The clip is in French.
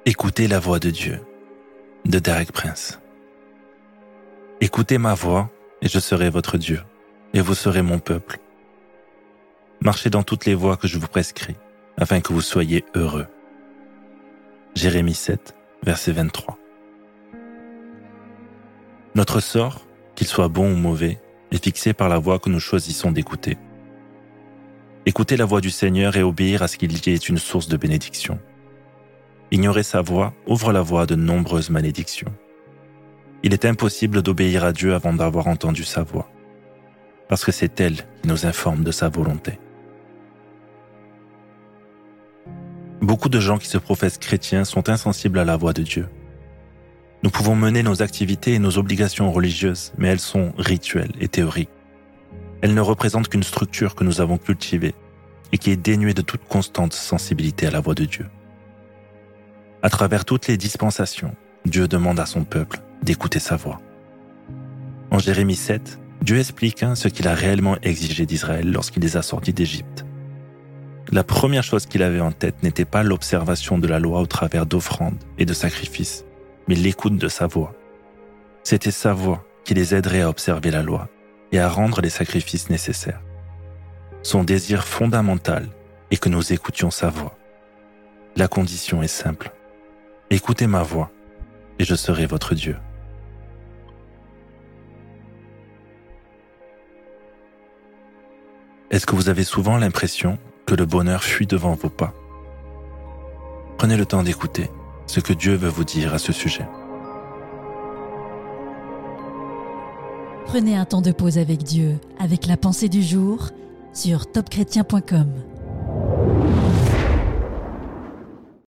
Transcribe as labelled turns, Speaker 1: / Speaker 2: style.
Speaker 1: Écoutez la voix de Dieu, de Derek Prince. Écoutez ma voix, et je serai votre Dieu, et vous serez mon peuple. Marchez dans toutes les voies que je vous prescris, afin que vous soyez heureux. Jérémie 7, verset 23. Notre sort, qu'il soit bon ou mauvais, est fixé par la voie que nous choisissons d'écouter. Écouter la voix du Seigneur et obéir à ce qu'il dit est une source de bénédiction. Ignorer sa voix ouvre la voie à de nombreuses malédictions. Il est impossible d'obéir à Dieu avant d'avoir entendu sa voix, parce que c'est elle qui nous informe de sa volonté. Beaucoup de gens qui se professent chrétiens sont insensibles à la voix de Dieu. Nous pouvons mener nos activités et nos obligations religieuses, mais elles sont rituelles et théoriques. Elles ne représentent qu'une structure que nous avons cultivée et qui est dénuée de toute constante sensibilité à la voix de Dieu. À travers toutes les dispensations, Dieu demande à son peuple d'écouter sa voix. En Jérémie 7, Dieu explique ce qu'il a réellement exigé d'Israël lorsqu'il les a sortis d'Égypte. La première chose qu'il avait en tête n'était pas l'observation de la loi au travers d'offrandes et de sacrifices, mais l'écoute de sa voix. C'était sa voix qui les aiderait à observer la loi et à rendre les sacrifices nécessaires. Son désir fondamental est que nous écoutions sa voix. La condition est simple. Écoutez ma voix, et je serai votre Dieu. Est-ce que vous avez souvent l'impression que le bonheur fuit devant vos pas? Prenez le temps d'écouter ce que Dieu veut vous dire à ce sujet.
Speaker 2: Prenez un temps de pause avec Dieu, avec la pensée du jour, sur topchrétien.com.